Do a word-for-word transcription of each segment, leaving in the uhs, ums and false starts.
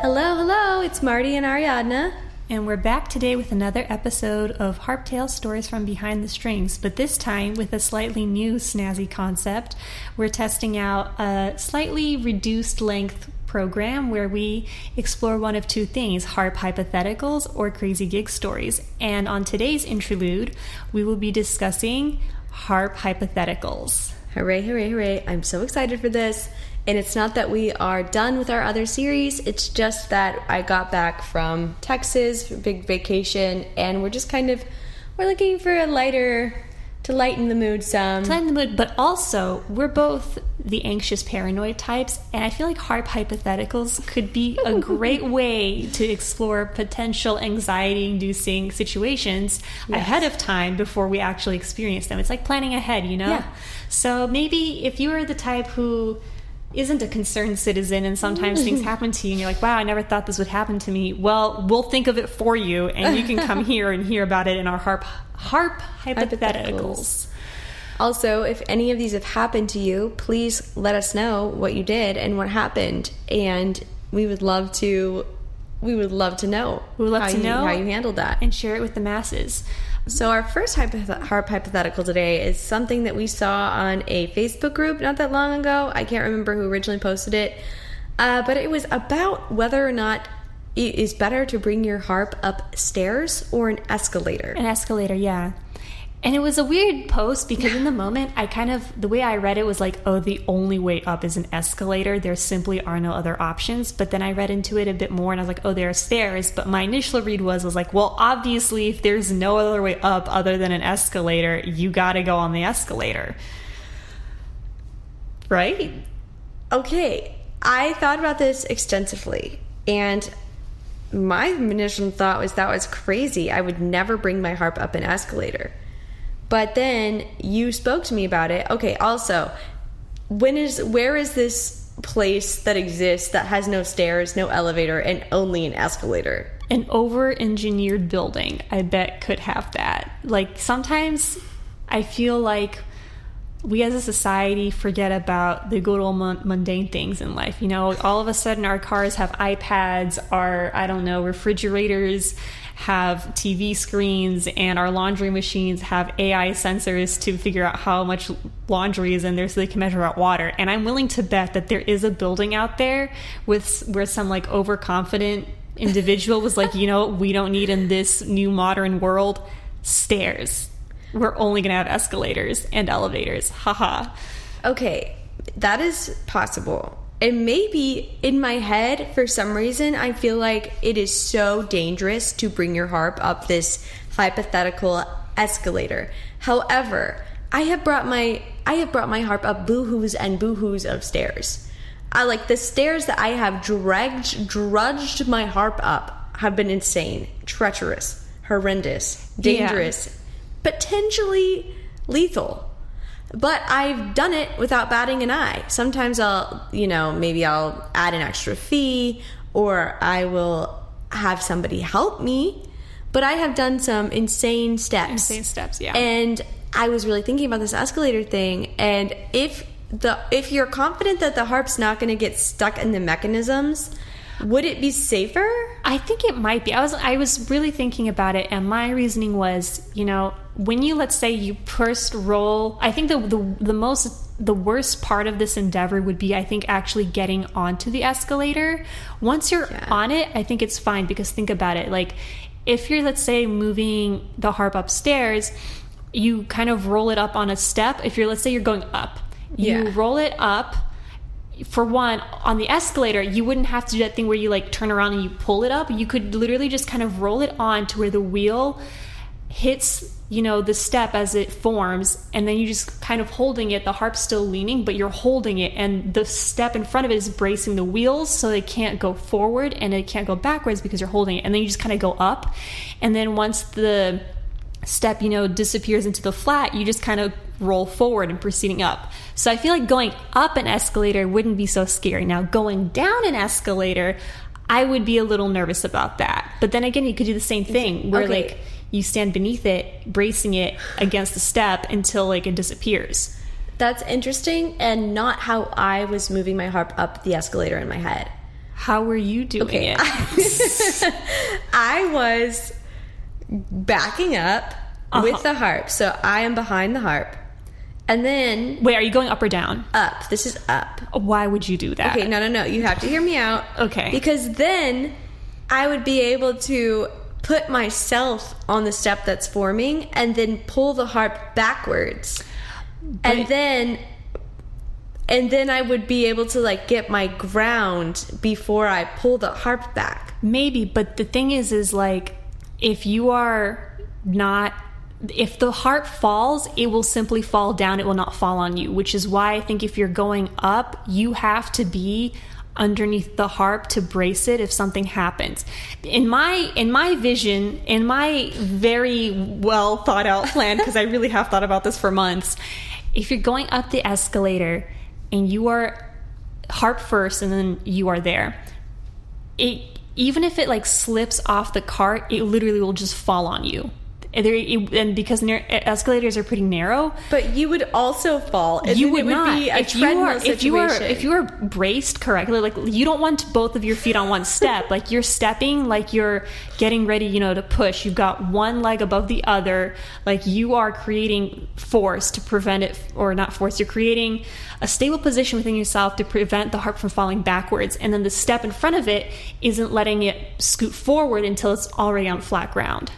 Hello, hello, it's Marty and Ariadna. And we're back today with another episode of Harp Tales Stories from Behind the Strings, but this time with a slightly new snazzy concept. We're testing out a slightly reduced length program where we explore one of two things, harp hypotheticals or crazy gig stories. And on today's interlude, we will be discussing harp hypotheticals. Hooray, hooray, hooray. I'm so excited for this. And it's not that we are done with our other series, it's just that I got back from Texas, big vacation, and we're just kind of, we're looking for a lighter, to lighten the mood some. To lighten the mood, but also, we're both the anxious paranoid types, and I feel like harp hypotheticals could be a great way to explore potential anxiety-inducing situations yes. ahead of time before we actually experience them. It's like planning ahead, you know? Yeah. So maybe if you are the type who isn't a concerned citizen and sometimes things happen to you and you're like, wow, I never thought this would happen to me. Well, we'll think of it for you and you can come here and hear about it in our harp harp hypotheticals. hypotheticals. Also, if any of these have happened to you, please let us know what you did and what happened. And we would love to we would love to know. We would love how to you, know how you handled that. And share it with the masses. So our first hypothet- harp hypothetical today is something that we saw on a Facebook group not that long ago. I can't remember who originally posted it. Uh, but it was about whether or not it is better to bring your harp upstairs or an escalator. An escalator, yeah. And it was a weird post because in the moment, I kind of, the way I read it was like, oh, the only way up is an escalator. There simply are no other options. But then I read into it a bit more and I was like, oh, there are stairs. But my initial read was, was like, well, obviously, if there's no other way up other than an escalator, you got to go on the escalator. Right? Okay. I thought about this extensively. And my initial thought was that was crazy. I would never bring my harp up an escalator. But then you spoke to me about it. Okay, also, when is where is this place that exists that has no stairs, no elevator, and only an escalator? An over-engineered building, I bet, could have that. Like, sometimes I feel like we as a society forget about the good old mundane things in life. You know, all of a sudden our cars have iPads, our, I don't know, refrigerators have T V screens, and our laundry machines have A I sensors to figure out how much laundry is in there so they can measure out water. And I'm willing to bet that there is a building out there with where some like overconfident individual was like, you know, we don't need in this new modern world stairs. We're only going to have escalators and elevators. Haha. Okay, that is possible. And maybe in my head, for some reason, I feel like it is so dangerous to bring your harp up this hypothetical escalator. However, I have brought my I have brought my harp up boohoos and boohoos of stairs. I like the stairs that I have dragged, drudged my harp up have been insane, treacherous, horrendous, dangerous, yeah. potentially lethal. But I've done it without batting an eye. Sometimes I'll, you know, maybe I'll add an extra fee or I will have somebody help me. But I have done some insane steps. Insane steps, yeah. And I was really thinking about this escalator thing. And if the if you're confident that the harp's not going to get stuck in the mechanisms, would it be safer? I think it might be. I was I was really thinking about it, and my reasoning was, you know, when you, let's say you first roll, I think the the, the most the worst part of this endeavor would be, I think, actually getting onto the escalator. Once you're yeah. on it, I think it's fine, because think about it. Like, if you're, let's say, moving the harp upstairs, you kind of roll it up on a step. If you're, let's say you're going up, you yeah. roll it up. For one, on the escalator, you wouldn't have to do that thing where you like turn around and you pull it up. You could literally just kind of roll it on to where the wheel hits, you know, the step as it forms, and then you just kind of holding it. The harp's still leaning, but you're holding it, and the step in front of it is bracing the wheels so they can't go forward and it can't go backwards because you're holding it. And then you just kind of go up, and then once the step, you know, disappears into the flat, you just kind of roll forward and proceeding up. So I feel like going up an escalator wouldn't be so scary. Now, going down an escalator, I would be a little nervous about that. But then again, you could do the same thing where okay. like you stand beneath it, bracing it against the step until like it disappears. That's interesting, and not how I was moving my harp up the escalator in my head. How were you doing Okay. it? I was backing up Uh-huh. with the harp. So I am behind the harp. And then Wait, are you going up or down? up. This is up. Why would you do that? Okay, no, no, no. You have to hear me out. Okay. Because then I would be able to put myself on the step that's forming and then pull the harp backwards. But- and then and then I would be able to like get my ground before I pull the harp back. Maybe, but the thing is, is like, if you are not, if the harp falls, it will simply fall down. It will not fall on you, which is why I think if you're going up, you have to be underneath the harp to brace it if something happens. In my in my vision, in my very well thought out plan, because I really have thought about this for months, if you're going up the escalator and you are harp first and then you are there, it even if it like slips off the cart, it literally will just fall on you. And, there, it, and because nar- escalators are pretty narrow, But you would also fall. And you then would it would not. be a if you treadmill are, if you are, situation. if you are braced correctly, like you don't want both of your feet on one step. Like you're stepping, like you're getting ready, you know, to push. You've got one leg above the other. Like you are creating force to prevent it, or not force. You're creating a stable position within yourself to prevent the harp from falling backwards. And then the step in front of it isn't letting it scoot forward until it's already on flat ground.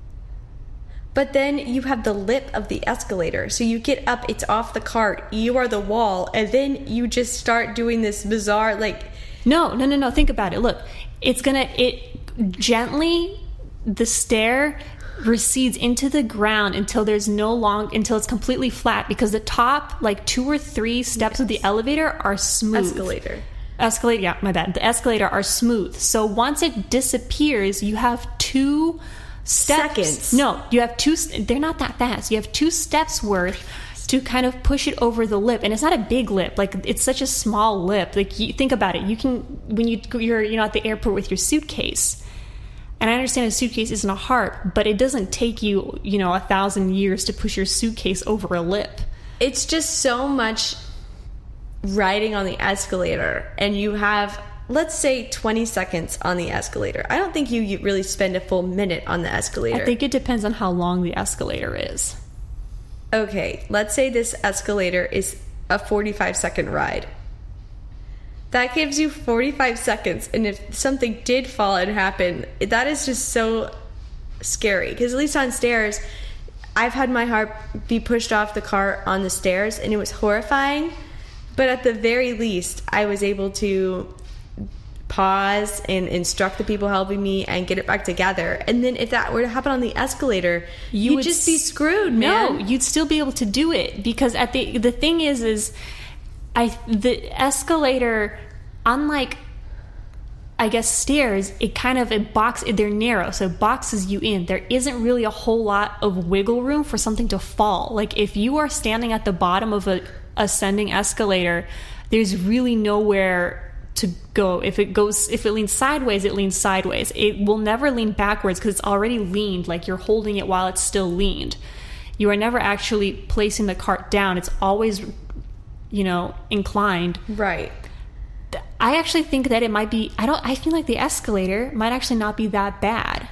But then you have the lip of the escalator. So you get up, it's off the cart, you are the wall, and then you just start doing this bizarre, like... No, no, no, no. Think about it. Look, it's gonna, it gently, the stair recedes into the ground until there's no long, until it's completely flat, because the top, like two or three steps Yes. of the elevator are smooth. Escalator. Escalator, yeah, my bad. The escalator are smooth. So once it disappears, you have two steps. Seconds. No, you have two, they're not that fast. You have two steps worth to kind of push it over the lip. And it's not a big lip. Like, it's such a small lip. Like, you think about it. You can, when you, you're, you know, at the airport with your suitcase, and I understand a suitcase isn't a harp, but it doesn't take you, you know, a thousand years to push your suitcase over a lip. It's just so much riding on the escalator, and you have, let's say, twenty seconds on the escalator. I don't think you, you really spend a full minute on the escalator. I think it depends on how long the escalator is. Okay, let's say this escalator is a forty-five second ride. That gives you forty-five seconds, and if something did fall and happen, that is just so scary. Because at least on stairs, I've had my harp be pushed off the cart on the stairs, and it was horrifying. But at the very least, I was able to pause and instruct the people helping me and get it back together. And then if that were to happen on the escalator, You you'd would just be s- screwed, No, man. you'd still be able to do it, because at the the thing is is I the escalator, unlike I guess stairs, it kind of it box they're narrow, so it boxes you in. There isn't really a whole lot of wiggle room for something to fall. Like if you are standing at the bottom of a ascending escalator, there's really nowhere to go. If it goes, if it leans sideways, it leans sideways. It will never lean backwards because it's already leaned, like you're holding it while it's still leaned. You are never actually placing the cart down. It's always, you know, inclined. Right. I actually think that it might be, I don't, I feel like the escalator might actually not be that bad.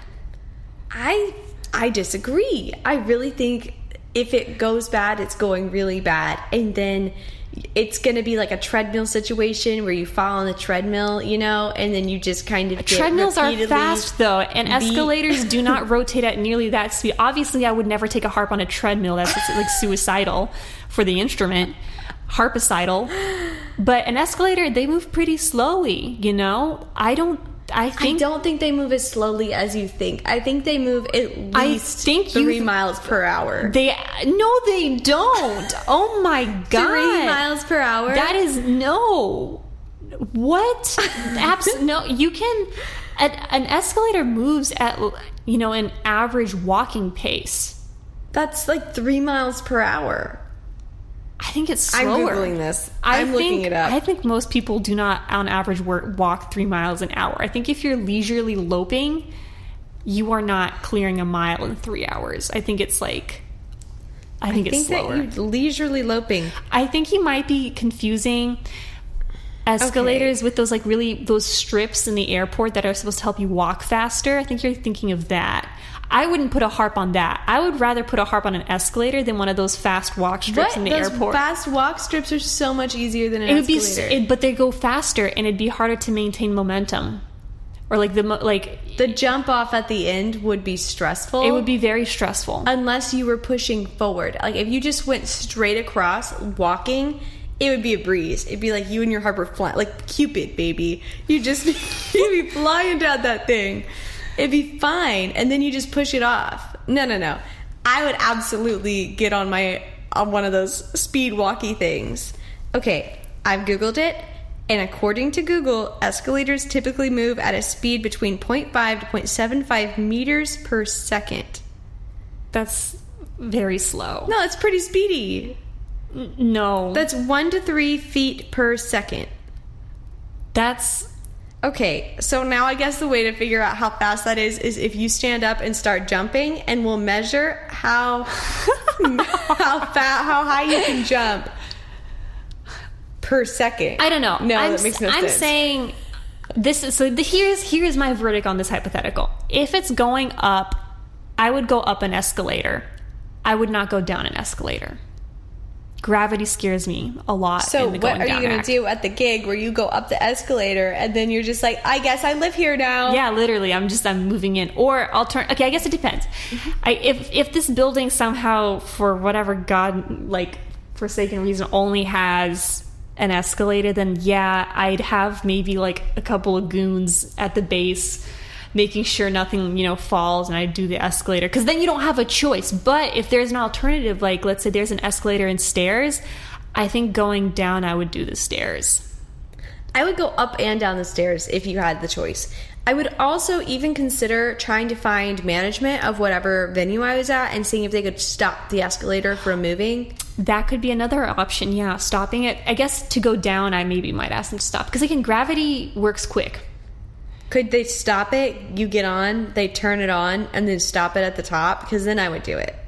I I disagree. I really think if it goes bad, it's going really bad. And then it's going to be like a treadmill situation where you fall on the treadmill, you know, and then you just kind of get Treadmills are repeatedly fast though, and beat. escalators do not rotate at nearly that speed. Obviously, I would never take a harp on a treadmill. That's just, like suicidal for the instrument, harpicidal. But an escalator, they move pretty slowly, you know. I don't. I I think don't think they move as slowly as you think. I think they move at least I think three you- miles per hour. they. No, they don't. Oh my god, Three miles per hour? That is no. What? Abs- no, you can. An, an escalator moves at, you know, an average walking pace. That's like three miles per hour. I think it's I'm slower. Googling this. I I'm think, looking it up. I think most people do not, on average, work, walk three miles an hour. I think if you're leisurely loping, you are not clearing a mile in three hours. I think it's like, I think I it's think slower. that you leisurely loping. I think you might be confusing escalators Okay. with those like really those strips in the airport that are supposed to help you walk faster. I think you're thinking of that. I wouldn't put a harp on that. I would rather put a harp on an escalator than one of those fast walk strips What? in the Those airport. fast walk strips are so much easier than an It would be, escalator. it, but they go faster, and it'd be harder to maintain momentum, or like the mo- like the jump off at the end would be stressful. it would be very stressful. unless you were pushing forward. Like if you just went straight across walking, it would be a breeze. It'd be like you and your harp were flying, like Cupid, baby. You just you'd be flying down that thing. It'd be fine, and then you just push it off. No, no, no. I would absolutely get on my on one of those speed walkie things. Okay, I've Googled it, and according to Google, escalators typically move at a speed between zero point five to zero point seven five meters per second. That's very slow. No, it's pretty speedy. No, That's one to three feet per second. that's Okay, so now I guess the way to figure out how fast that is is if you stand up and start jumping, and we'll measure how how fast, how high you can jump per second. I don't know. No, I'm, that makes no I'm sense. saying this is so. The, here's here's my verdict on this hypothetical. If it's going up, I would go up an escalator. I would not go down an escalator. Gravity scares me a lot. So in the what going are you down going to act. do at the gig where you go up the escalator and then you're just like, I guess I live here now? Yeah, literally. I'm just I'm moving in, or I'll turn. Okay, I guess it depends. I, if if this building somehow, for whatever god like forsaken reason, only has an escalator, then yeah, I'd have maybe like a couple of goons at the base, making sure nothing you know falls, and I'd do the escalator, because then you don't have a choice. But if there's an alternative, like let's say there's an escalator and stairs, I think going down, I would do the stairs. I would go up and down the stairs if you had the choice. I would also even consider trying to find management of whatever venue I was at and seeing if they could stop the escalator from moving. That could be another option, yeah. Stopping it. I guess to go down, I maybe might ask them to stop. Because again, gravity works quick. Could they stop it? You get on, they turn it on, and then stop it at the top? Because then I would do it.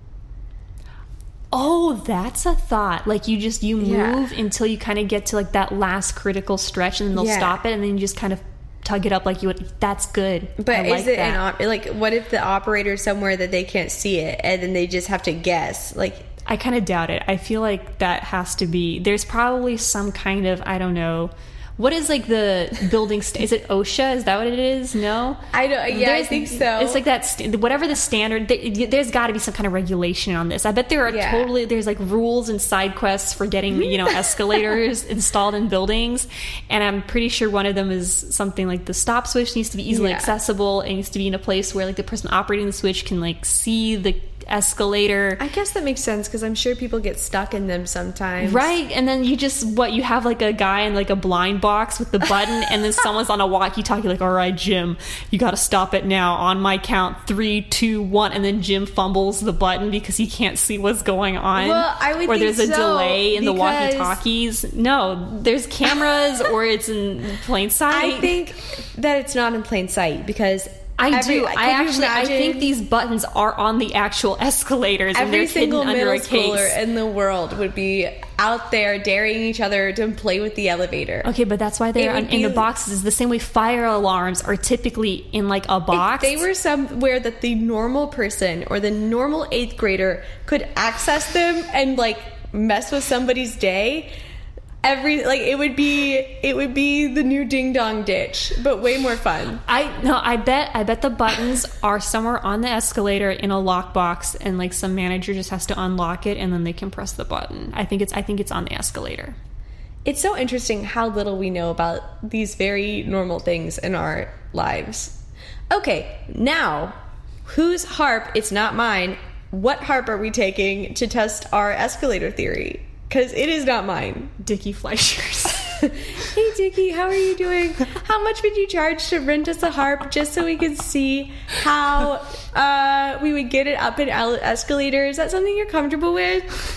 Oh, that's a thought. Like you just, you move Yeah. until you kind of get to like that last critical stretch, and then they'll Yeah. stop it, and then you just kind of tug it up like you would. That's good. But I is like it that. an op- like what if the operator's somewhere that they can't see it and then they just have to guess? Like I kind of doubt it. I feel like that has to be, there's probably some kind of, I don't know, what is like the building, st- is it OSHA? Is that what it is? No? I don't. Yeah, I There's- think so. It's like that, st- whatever the standard, there, there's got to be some kind of regulation on this. I bet there are Yeah. totally, there's like rules and side quests for getting, you know, escalators installed in buildings. And I'm pretty sure one of them is something like the stop switch needs to be easily Yeah. accessible. It needs to be in a place where like the person operating the switch can like see the escalator. I guess that makes sense because I'm sure people get stuck in them sometimes. Right, and then you just, what, you have like a guy in like a blind box with the button, and then someone's on a walkie-talkie like, all right, Jim, you gotta stop it now. On my count, three, two, one, and then Jim fumbles the button because he can't see what's going on. Well, I would or think there's a so, delay in the because- walkie-talkies. No, there's cameras, or it's in plain sight. I think that it's not in plain sight because I every- do. could I you actually, I imagine think these buttons are on the actual escalators, and every they're single hidden under middle a case. schooler in the world would be out there daring each other to play with the elevator. Okay, but that's why they're It would in the be- boxes. It's the same way fire alarms are typically in like a box. If they were somewhere that the normal person or the normal eighth grader could access them and like mess with somebody's day, every like it would be it would be the new ding dong ditch, but way more fun. I no, I bet I bet the buttons are somewhere on the escalator in a lockbox, and like some manager just has to unlock it, and then they can press the button. I think it's I think it's on the escalator. It's so interesting how little we know about these very normal things in our lives. Okay, now, whose harp? It's not mine. What harp are we taking to test our escalator theory? Because it is not mine. Dickie Fleischer's. Hey, Dickie, how are you doing? How much would you charge to rent us a harp just so we could see how uh, we would get it up an el- escalator? Is that something you're comfortable with?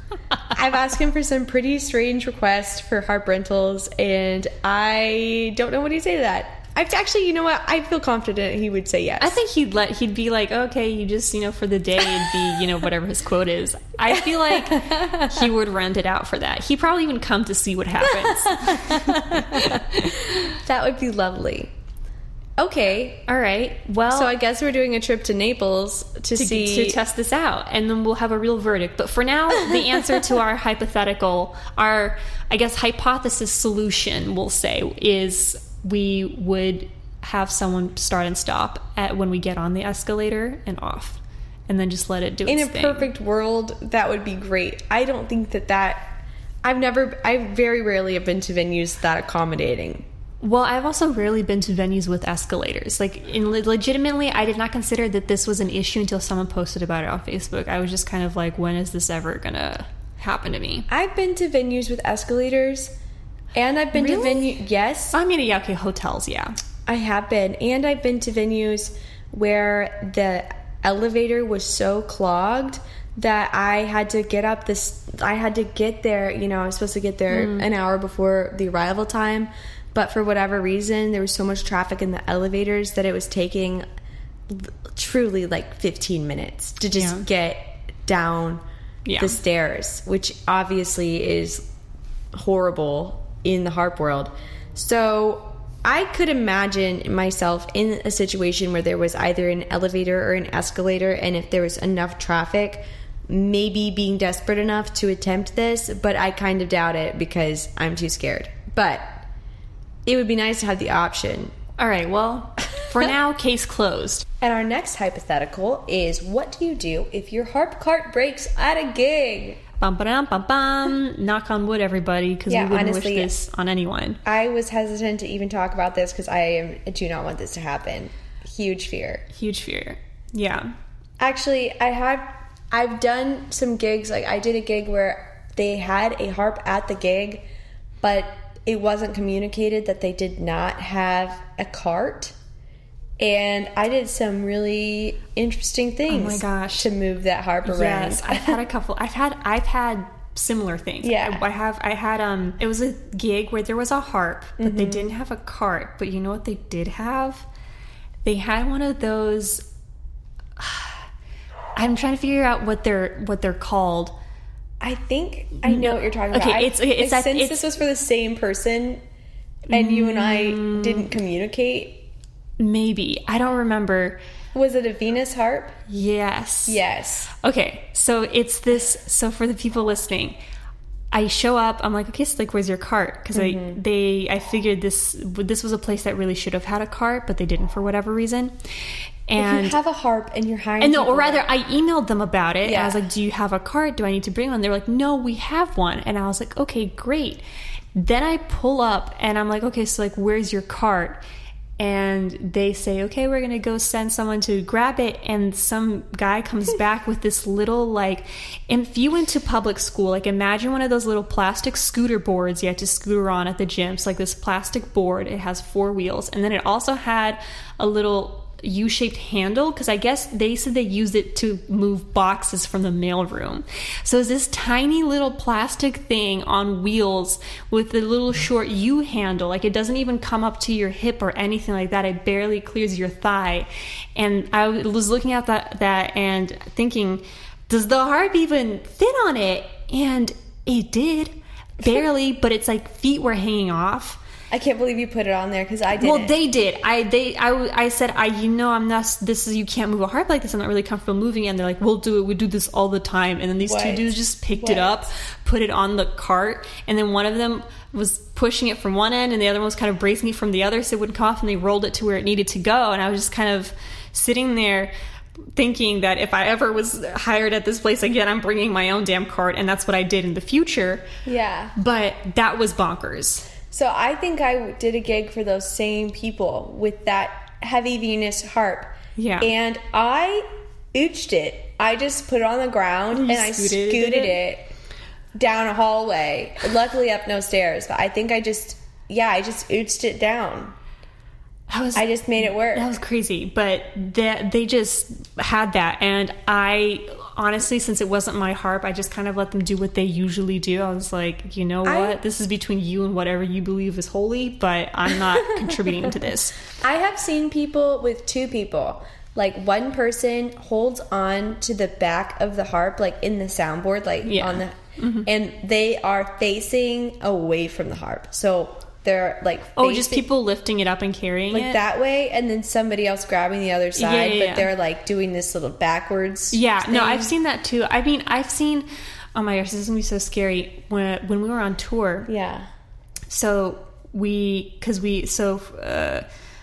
I've asked him for some pretty strange requests for harp rentals, and I don't know what to say to that. I've actually, you know what? I feel confident he would say yes. I think he'd let he'd be like, okay, you just, you know, for the day it'd be, you know, whatever his quote is. I feel like he would rent it out for that. He'd probably even come to see what happens. That would be lovely. Okay. All right. Well, so I guess we're doing a trip to Naples to, to see to test this out, and then we'll have a real verdict. But for now, the answer to our hypothetical, our I guess hypothesis solution, we'll say, is we would have someone start and stop at when we get on the escalator and off, and then just let it do its thing. In a thing. perfect world, that would be great. I don't think that that... I've never... I very rarely have been to venues that accommodating. Well, I've also rarely been to venues with escalators. Like, in, legitimately, I did not consider that this was an issue until someone posted about it on Facebook. I was just kind of like, when is this ever gonna happen to me? I've been to venues with escalators... And I've been really? to venue. Yes, I mean, yeah, okay, hotels, yeah. I have been, and I've been to venues where the elevator was so clogged that I had to get up this. I had to get there. You know, I was supposed to get there mm. an hour before the arrival time, but for whatever reason, there was so much traffic in the elevators that it was taking truly like fifteen minutes to just yeah. get down yeah. the stairs, which obviously is horrible in the harp world. So I could imagine myself in a situation where there was either an elevator or an escalator, and if there was enough traffic, maybe being desperate enough to attempt this, but I kind of doubt it because I'm too scared. But it would be nice to have the option. All right, well, for now, case closed. And our next hypothetical is, what do you do if your harp cart breaks at a gig? Bum, ba-dum, bum, bum. Knock on wood, everybody, because yeah, we wouldn't honestly, wish this on anyone. I was hesitant to even talk about this because I am, do not want this to happen. Huge fear. Huge fear. Yeah. Actually, I have I've done some gigs. Like, I did a gig where they had a harp at the gig, but it wasn't communicated that they did not have a cart. And I did some really interesting things. Oh my gosh. To move that harp around. Yes, I've had a couple. I've had I've had similar things. Yeah. I, I have I had um it was a gig where there was a harp, but mm-hmm. they didn't have a cart. But you know what they did have? They had one of those I'm trying to figure out what they're what they're called. I think I know no. what you're talking about. Okay, it's it's, it's since it's, this was for the same person and you and I didn't communicate. Maybe. I don't remember. Was it a Venus harp? Yes. Yes. Okay, so it's this. So for the people listening, I show up. I'm like, okay, so like, where's your cart? Because mm-hmm. I they I figured this this was a place that really should have had a cart, but they didn't for whatever reason. And if you have a harp and you're hiring, and no, or rather, I emailed them about it. Yeah. I was like, do you have a cart? Do I need to bring one? They were like, no, we have one. And I was like, okay, great. Then I pull up and I'm like, okay, so like, where's your cart? And they say, okay, we're going to go send someone to grab it. And some guy comes back with this little, like, if you went to public school, like, imagine one of those little plastic scooter boards you had to scooter on at the gym. So, like, this plastic board, it has four wheels. And then it also had a little U-shaped handle, because I guess they said they used it to move boxes from the mailroom. So it's this tiny little plastic thing on wheels with the little short U handle. Like, it doesn't even come up to your hip or anything like that. It barely clears your thigh. And I was looking at that, that and thinking, does the harp even fit on it? And it did. Barely, but it's like feet were hanging off. I can't believe you put it on there because I didn't. Well, they did. I they I, I said I you know I'm not. This is you can't move a harp like this. I'm not really comfortable moving it. And they're like, we'll do it. We do this all the time. And then these what? two dudes just picked what? it up, put it on the cart, and then one of them was pushing it from one end, and the other one was kind of bracing it from the other so it wouldn't come off. And they rolled it to where it needed to go. And I was just kind of sitting there, thinking that if I ever was hired at this place again, I'm bringing my own damn cart, and that's what I did in the future. Yeah. But that was bonkers. So I think I did a gig for those same people with that heavy Venus harp. Yeah. And I ooched it. I just put it on the ground you and I scooted, scooted it? it down a hallway. Luckily up no stairs. But I think I just, yeah, I just ooched it down. That was, I just made it work. That was crazy. But they, they just had that. And I honestly, since it wasn't my harp, I just kind of let them do what they usually do. I was like, you know what? I, this is between you and whatever you believe is holy, but I'm not contributing to this. I have seen people with two people. Like, one person holds on to the back of the harp, like in the soundboard, like yeah. on the, mm-hmm. and they are facing away from the harp. So they're like facing, oh, just people lifting it up and carrying like it that way, and then somebody else grabbing the other side, yeah, yeah, but yeah. they're like doing this little backwards. Yeah, thing. no, I've seen that too. I mean, I've seen. Oh my gosh, this is gonna be so scary. When when we were on tour, yeah. So we, because we, so uh,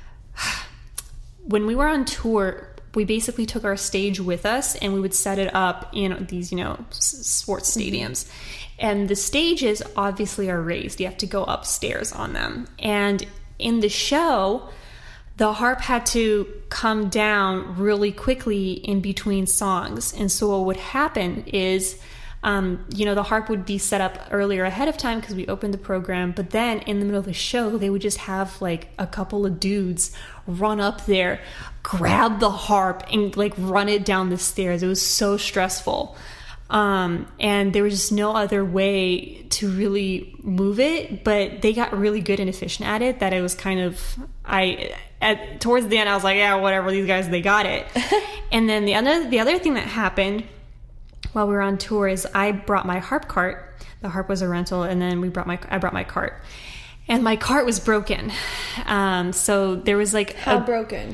when we were on tour, we basically took our stage with us, and we would set it up in these, you know, sports stadiums. Mm-hmm. And the stages obviously are raised. You have to go upstairs on them. And in the show, the harp had to come down really quickly in between songs. And so what would happen is, um, you know, the harp would be set up earlier ahead of time because we opened the program. But then in the middle of the show, they would just have like a couple of dudes run up there, grab the harp, and like run it down the stairs. It was so stressful. Um, and there was just no other way to really move it, but they got really good and efficient at it that it was kind of, I, at, towards the end, I was like, yeah, whatever, these guys, they got it. And then the other, the other thing that happened while we were on tour is I brought my harp cart. The harp was a rental, and then we brought my, I brought my cart, and my cart was broken. Um, so there was like, how a, broken?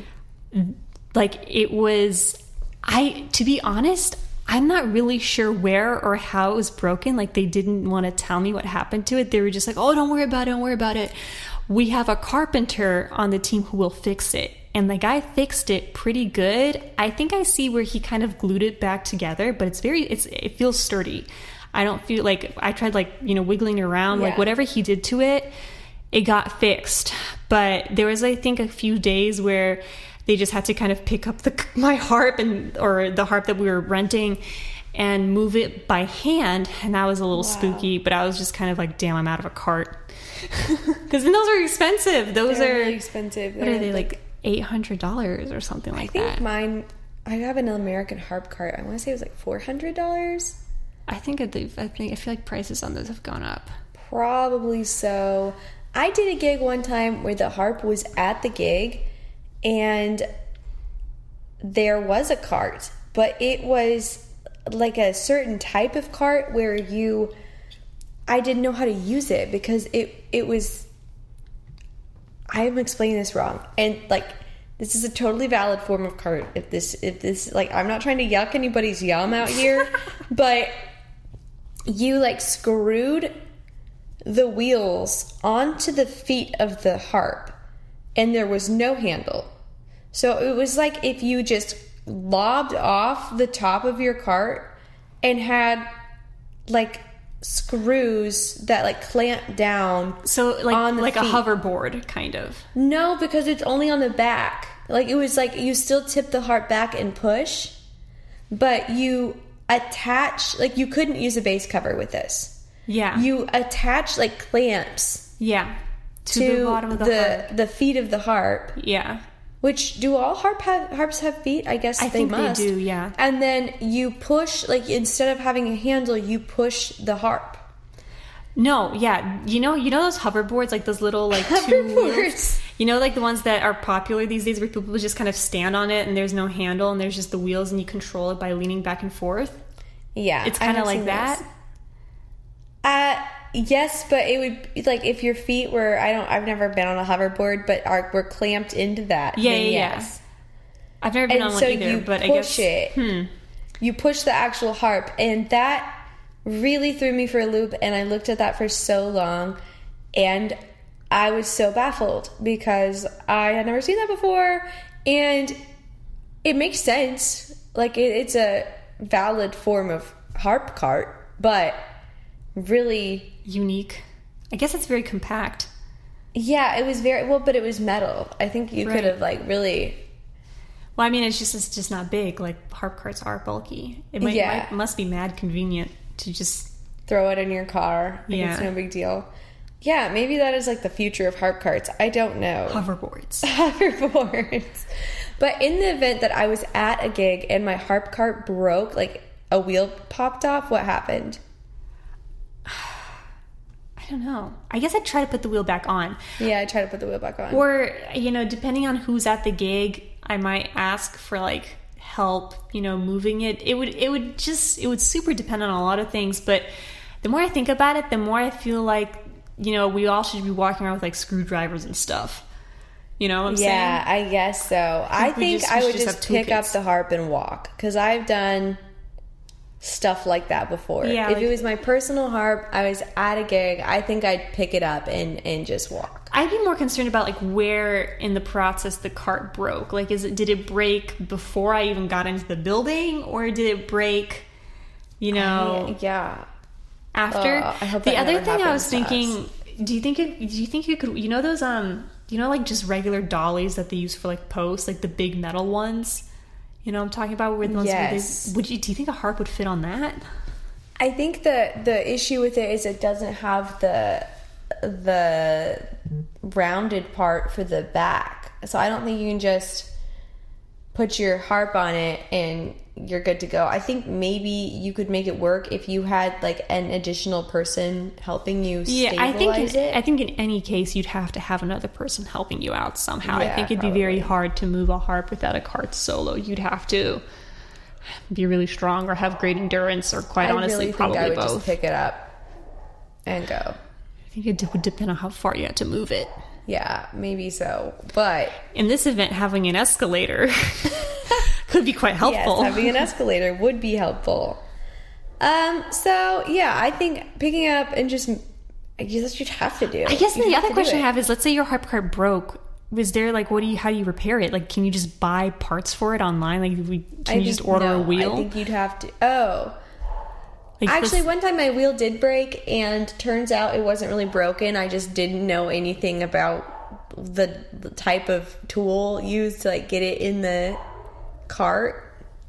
Like it was, I, to be honest, I'm not really sure where or how it was broken. Like, they didn't want to tell me what happened to it. They were just like, oh, don't worry about it. Don't worry about it. We have a carpenter on the team who will fix it. And the guy fixed it pretty good. I think I see where he kind of glued it back together, but it's very, it's, it feels sturdy. I don't feel like, I tried like, you know, wiggling around, yeah. like whatever he did to it, it got fixed. But there was, I think, a few days where they just had to kind of pick up the my harp and or the harp that we were renting and move it by hand, and that was a little wow. spooky. But I was just kind of like, damn, I'm out of a cart, because those are expensive. Those They're are really expensive. What They're are they like, like eight hundred dollars or something like that? I think that. Mine. I have an American harp cart. I want to say it was like four hundred dollars. I think I think I feel like prices on those have gone up. Probably so. I did a gig one time where the harp was at the gig. And there was a cart, but it was like a certain type of cart where you, I didn't know how to use it because it, it was, I'm explaining this wrong. And like, this is a totally valid form of cart. If this, if this, like, I'm not trying to yuck anybody's yum out here, but you like screwed the wheels onto the feet of the harp. And there was no handle. So it was like if you just lobbed off the top of your cart and had like screws that like clamp down. So like on the like feet. A hoverboard kind of. No, because it's only on the back. Like it was like you still tip the harp back and push, but you attach, like you couldn't use a bass cover with this. Yeah. You attach like clamps. Yeah. To, to the bottom of the, the harp. the feet of the harp. Yeah. Which, do all harp have, harps have feet? I guess I they think must. they do, yeah. And then you push, like instead of having a handle, you push the harp. No, yeah. You know you know those hoverboards, like those little like two wheels? You know, like the ones that are popular these days where people just kind of stand on it and there's no handle and there's just the wheels and you control it by leaning back and forth? Yeah. It's kind of like that? Those. Uh... Yes, but it would be like if your feet were, I don't, I've never been on a hoverboard, but are were clamped into that. Yeah, then yeah, yes. yeah. I've never been and on so one either, you but push I guess it. Hmm. You push the actual harp, and that really threw me for a loop. And I looked at that for so long, and I was so baffled because I had never seen that before, and it makes sense. Like it, it's a valid form of harp cart, but really unique. I guess it's very compact. Yeah, it was very well, but it was metal. I think you right. could have like really. Well, I mean, it's just it's just not big. Like harp carts are bulky. It might, yeah. might must be mad convenient to just throw it in your car. Like yeah, it's no big deal. Yeah, maybe that is like the future of harp carts. I don't know. Hoverboards. Hoverboards. But in the event that I was at a gig and my harp cart broke, like a wheel popped off? What happened? I don't know. I guess I'd try to put the wheel back on. Yeah, I try to put the wheel back on. Or, you know, depending on who's at the gig, I might ask for like help, you know, moving it. It would it would just it would super depend on a lot of things, but the more I think about it, the more I feel like, you know, we all should be walking around with like screwdrivers and stuff. You know what I'm yeah, saying? Yeah, I guess so. I think, just, I would just, just pick up the harp and walk, because I've done stuff like that before. Yeah, if like, it was my personal harp, I was at a gig, I think I'd pick it up and, and just walk. I'd be more concerned about like where in the process the cart broke. Like, is it did it break before I even got into the building, or did it break, you know? I, yeah. After. Uh, I hope the that other thing I was thinking, us. do you think it, do you think you could, you know those um you know like just regular dollies that they use for like posts, like the big metal ones? You know what I'm talking about? Where the ones yes. where they, would you do you think a harp would fit on that? I think the the issue with it is it doesn't have the the rounded part for the back. So I don't think you can just put your harp on it and you're good to go. I think maybe you could make it work if you had like an additional person helping you stabilize yeah, I think in, it. I think in any case you'd have to have another person helping you out somehow. Yeah, I think it'd probably. be very hard to move a harp without a cart solo. You'd have to be really strong or have great endurance, or quite I honestly really probably think I would both. just pick it up and go. I think it would depend on how far you had to move it. Yeah, maybe so. But in this event, having an escalator could be quite helpful. Yes, having an escalator would be helpful. Um. So yeah, I think picking up and just I guess that's what you'd have to do. I guess You'd the have other to question do I it. have is, let's say your harp cart broke. Was there like, what do you, how do you repair it? Like, can you just buy parts for it online? Like, we, can I you think- just order no, a wheel? I think you'd have to. Oh. Like Actually, this- one time my wheel did break, and turns out it wasn't really broken. I just didn't know anything about the, the type of tool used to like get it in the cart,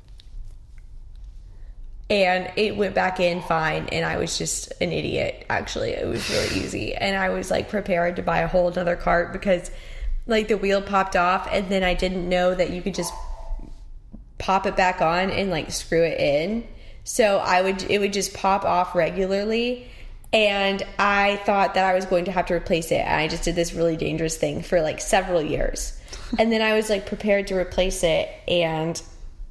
and it went back in fine. And I was just an idiot. Actually, it was really easy, and I was like prepared to buy a whole other cart because like the wheel popped off, and then I didn't know that you could just pop it back on and like screw it in. So I would, it would just pop off regularly, and I thought that I was going to have to replace it, and I just did this really dangerous thing for like several years. And then I was like prepared to replace it, and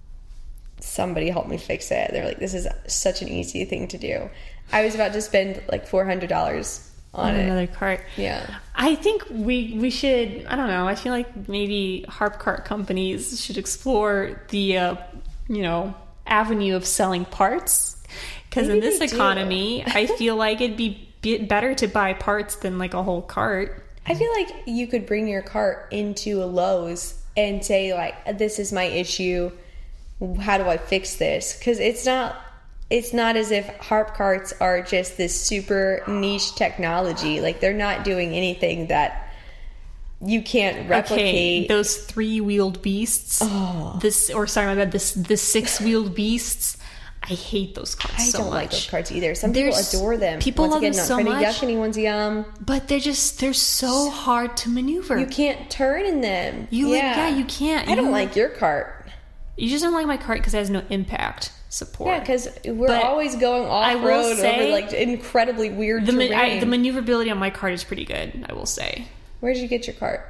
somebody helped me fix it. They're like, this is such an easy thing to do. I was about to spend like four hundred dollars on, on it. another cart. Yeah. I think we we should, I don't know, I feel like maybe harp cart companies should explore the, uh, you know, avenue of selling parts, because in Maybe this they do. economy I feel like it'd be bit better to buy parts than like a whole cart. I feel like you could bring your cart into a Lowe's and say like, this is my issue, how do I fix this? Because it's not it's not as if harp carts are just this super niche technology. Like, they're not doing anything that you can't replicate. Okay, those three-wheeled beasts. Oh. This, or sorry, my bad. This the six-wheeled beasts. I hate those carts I so don't much. like those carts either. Some There's- people adore them. people Once love again, them not so pretty much. yuck, anyone's yum. But they're just they're so hard to maneuver. You can't turn in them. You like- yeah, you can't. I don't You- like your cart. You just don't like my cart because it has no impact support. Yeah, because we're But always going I off will road over say like incredibly weird the terrain. man, I, the maneuverability on my cart is pretty good, I will say. Where did you get your cart?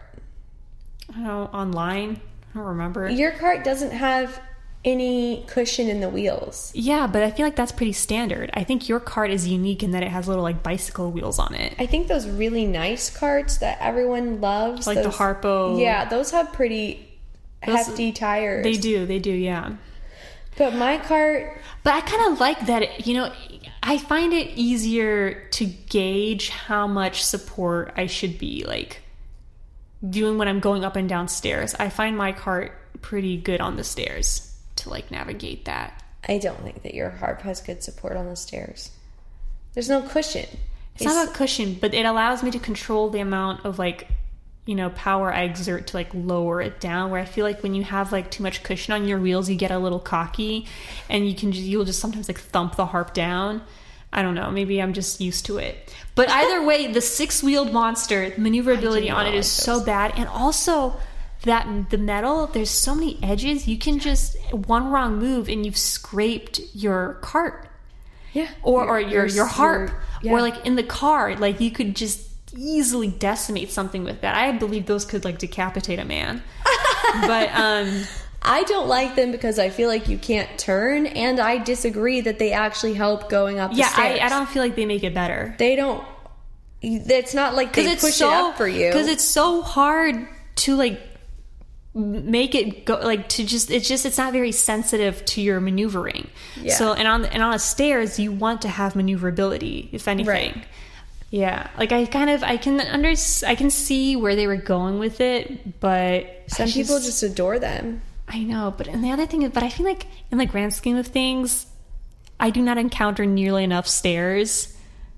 I don't know, online. I don't remember. Your cart doesn't have any cushion in the wheels. Yeah, but I feel like that's pretty standard. I think your cart is unique in that it has little like bicycle wheels on it. I think those really nice carts that everyone loves, Like the those, Harpo. yeah, those have pretty Those- hefty tires. They do, they do, yeah. But my cart, But I kind of like that, it, you know, I find it easier to gauge how much support I should be, like, doing when I'm going up and down stairs. I find my cart pretty good on the stairs to, like, navigate that. I don't think that your harp has good support on the stairs. There's no cushion. It's not about cushion, but it allows me to control the amount of, like, you know, power I exert to like lower it down, where I feel like when you have like too much cushion on your wheels, you get a little cocky and you can just, you'll just sometimes like thump the harp down. I don't know, maybe I'm just used to it. But either way, the six-wheeled monster, the maneuverability on it is so bad. And also that the metal, there's so many edges. You can just one wrong move and you've scraped your cart. Yeah. Or your, or your, your, your harp. Your, yeah. Or like in the car, like you could just easily decimate something with that. I believe those could like decapitate a man. But um I don't like them because I feel like you can't turn, and I disagree that they actually help going up the yeah, stairs. Yeah, I, I don't feel like they make it better. They don't. It's not like they push so, it up for you. Because it's so hard to like make it go, like to just, it's just, it's not very sensitive to your maneuvering. Yeah. So, and on, and on the stairs, you want to have maneuverability, if anything. Right. Yeah. Like I kind of, I can under, I can see where they were going with it, but some people just, just adore them. I know, but and the other thing is, but I feel like in the grand scheme of things, I do not encounter nearly enough stairs.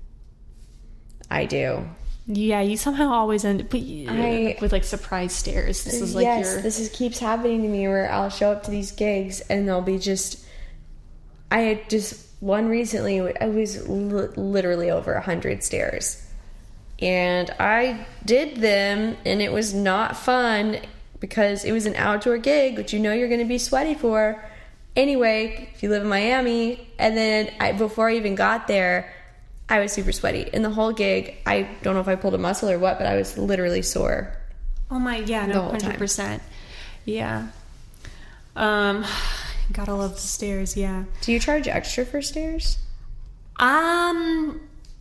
I do. Yeah, you somehow always end, but you I, end up with like surprise stairs. This is like yes, your... this is keeps happening to me where I'll show up to these gigs and they'll be just. I had just one recently. I was li- literally over a hundred stairs, and I did them, and it was not fun. Because it was an outdoor gig, which you know you're going to be sweaty for. Anyway, if you live in Miami, and then I, before I even got there, I was super sweaty. In the whole gig, I don't know if I pulled a muscle or what, but I was literally sore. Oh my, yeah, no, one hundred percent. Yeah. Um, gotta love the stairs, yeah. Do you charge extra for stairs? Um,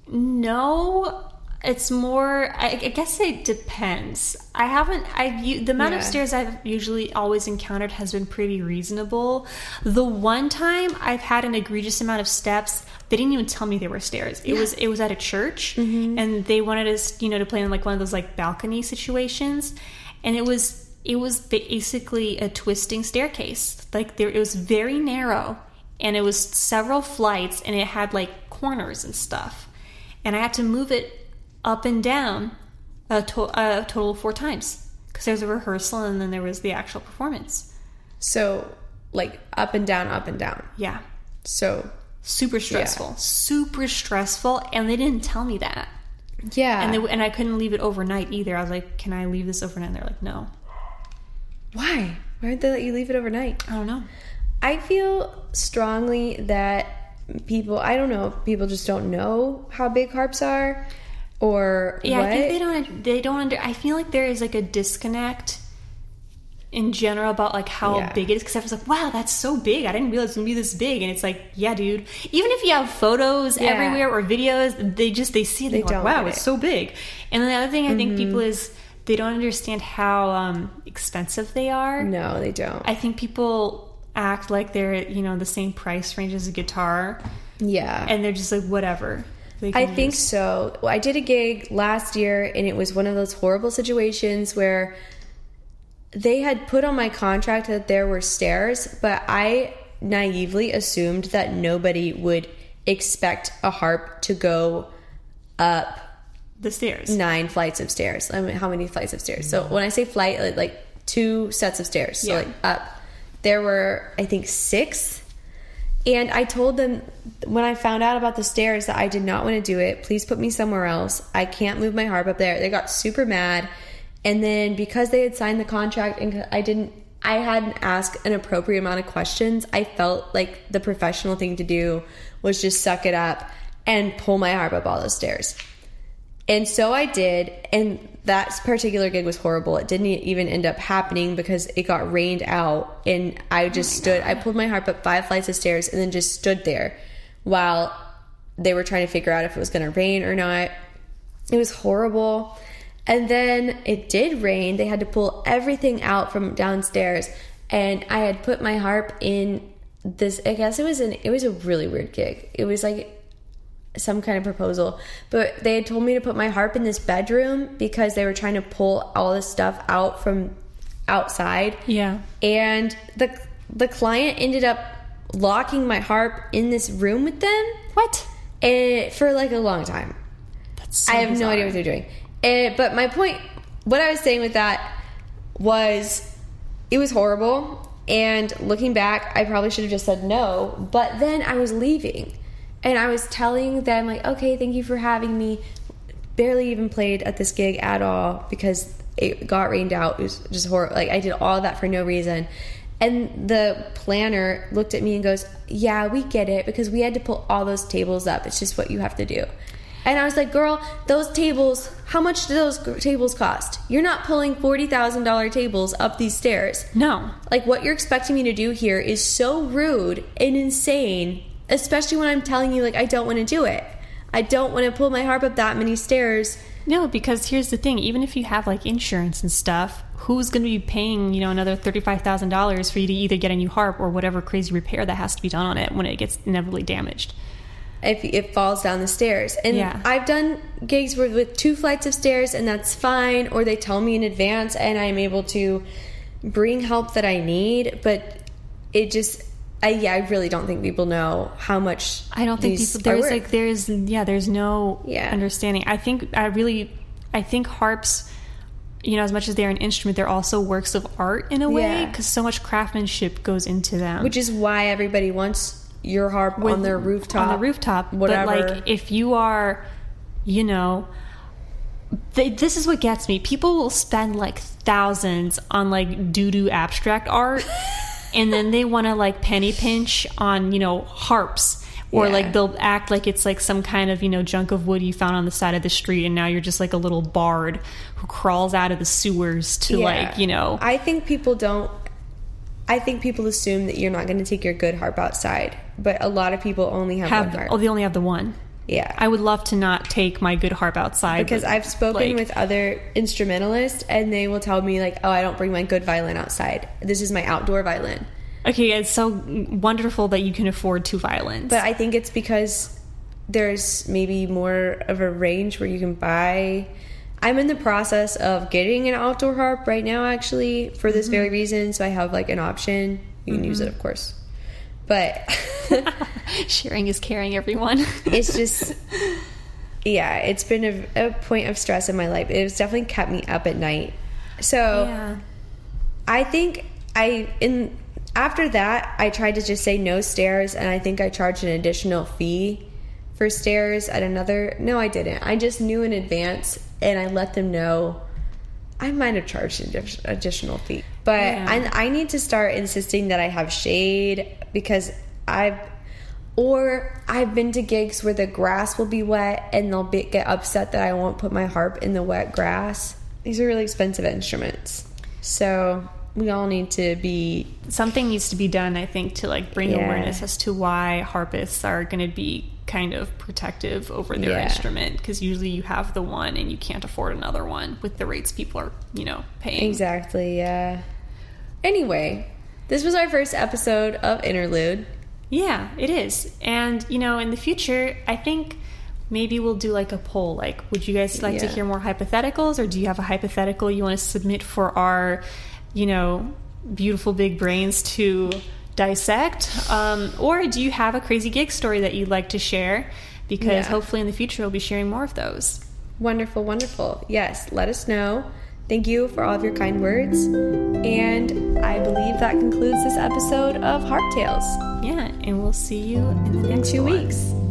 no. It's more, I, I guess it depends. I haven't, I've, the amount yeah. of stairs I've usually always encountered has been pretty reasonable. The one time I've had an egregious amount of steps, they didn't even tell me there were stairs. It yeah. was, it was at a church, mm-hmm. and they wanted us, you know, to play in like one of those like balcony situations. And it was, it was basically a twisting staircase. Like there, it was very narrow, and it was several flights, and it had like corners and stuff. And I had to move it up and down a, to- a total of four times because there's a rehearsal and then there was the actual performance. So like up and down, up and down. Yeah. So super stressful, yeah. super stressful. And they didn't tell me that. Yeah. And they, and I couldn't leave it overnight either. I was like, can I leave this overnight? And they're like, no. Why? Why would they let you leave it overnight? I don't know. I feel strongly that people, I don't know, people just don't know how big harps are. Or yeah, what? I think they don't. They don't under. I feel like there is like a disconnect in general about like how yeah. big it is. Because I was like, wow, that's so big. I didn't realize it would be this big. And it's like, yeah, dude. Even if you have photos yeah. everywhere or videos, they just they see it. They, they go, wow, it's it. so big. And then the other thing I mm-hmm. think people is they don't understand how um, expensive they are. No, they don't. I think people act like they're you know the same price range as a guitar. Yeah, and they're just like whatever. I think use. so. Well, I did a gig last year, and it was one of those horrible situations where they had put on my contract that there were stairs, but I naively assumed that nobody would expect a harp to go up the stairs. Nine flights of stairs. I mean, how many flights of stairs? So when I say flight, like, like two sets of stairs. So yeah. like up. There were, I think, six. And I told them when I found out about the stairs that I did not want to do it. Please put me somewhere else. I can't move my harp up there. They got super mad. And then because they had signed the contract and I didn't, I hadn't asked an appropriate amount of questions, I felt like the professional thing to do was just suck it up and pull my harp up all those stairs. And so I did, and that particular gig was horrible. It didn't even end up happening because it got rained out, and I just oh stood, God. I pulled my harp up five flights of stairs and then just stood there while they were trying to figure out if it was going to rain or not. It was horrible. And then it did rain. They had to pull everything out from downstairs, and I had put my harp in this, I guess it was an, it was a really weird gig. It was like some kind of proposal, but they had told me to put my harp in this bedroom because they were trying to pull all this stuff out from outside. Yeah. And the the client ended up locking my harp in this room with them. What? And for like a long time. That's so I have bizarre. no idea what they're doing. And, but my point, what I was saying with that was it was horrible, and looking back I probably should have just said no, but then I was leaving. And I was telling them, like, okay, thank you for having me. Barely even played at this gig at all because it got rained out. It was just horrible. Like, I did all of that for no reason. And the planner looked at me and goes, yeah, we get it, because we had to pull all those tables up. It's just what you have to do. And I was like, girl, those tables, how much do those tables cost? You're not pulling forty thousand dollars tables up these stairs. No. Like, what you're expecting me to do here is so rude and insane, especially when I'm telling you, like, I don't want to do it. I don't want to pull my harp up that many stairs. No, because here's the thing. Even if you have, like, insurance and stuff, who's going to be paying, you know, another thirty-five thousand dollars for you to either get a new harp or whatever crazy repair that has to be done on it when it gets inevitably damaged? If it falls down the stairs. And yeah. I've done gigs with, with two flights of stairs, and that's fine, or they tell me in advance and I'm able to bring help that I need, but it just, I, yeah, I really don't think people know how much I don't think people, there's work. like, there's, yeah, there's no yeah. understanding. I think, I really, I think harps, you know, as much as they're an instrument, they're also works of art in a way, because yeah. so much craftsmanship goes into them. Which is why everybody wants your harp With, on their rooftop. On the rooftop. Whatever. But, like, if you are, you know, they, this is what gets me. People will spend, like, thousands on, like, doo-doo abstract art, and then they want to, like, penny pinch on, you know, harps. Or, yeah. like, they'll act like it's, like, some kind of, you know, junk of wood you found on the side of the street, and now you're just, like, a little bard who crawls out of the sewers to, yeah. like, you know. I think people don't... I think people assume that you're not going to take your good harp outside, but a lot of people only have, have one harp. Oh, they only have the one. Yeah. I would love to not take my good harp outside. Because but, I've spoken like, with other instrumentalists, and they will tell me, like, oh, I don't bring my good violin outside. This is my outdoor violin. Okay, it's so wonderful that you can afford two violins. But I think it's because there's maybe more of a range where you can buy... I'm in the process of getting an outdoor harp right now, actually, for this mm-hmm. very reason. So I have, like, an option. You can mm-hmm. use it, of course. But... sharing is caring, everyone. It's just... Yeah, it's been a, a point of stress in my life. It's definitely kept me up at night. So yeah. I think I... in after that, I tried to just say no stairs, and I think I charged an additional fee for stairs at another... No, I didn't. I just knew in advance... And I let them know. I might have charged an additional fee. But yeah. I, I need to start insisting that I have shade, because I've... Or I've been to gigs where the grass will be wet, and they'll be, get upset that I won't put my harp in the wet grass. These are really expensive instruments. So we all need to be... Something needs to be done, I think, to, like, bring yeah. awareness as to why harpists are going to be kind of protective over their yeah. instrument, because usually you have the one and you can't afford another one with the rates people are, you know, paying. Exactly, yeah. Anyway, this was our first episode of Interlude. Yeah, it is. And, you know, in the future, I think maybe we'll do, like, a poll. Like, would you guys like yeah. to hear more hypotheticals, or do you have a hypothetical you want to submit for our, you know, beautiful big brains to dissect? Um, or do you have a crazy gig story that you'd like to share? Because yeah. hopefully in the future we'll be sharing more of those. Wonderful, wonderful. Yes, let us know. Thank you for all of your kind words. And I believe that concludes this episode of Harp Tales. Yeah, and we'll see you in the next two one. weeks.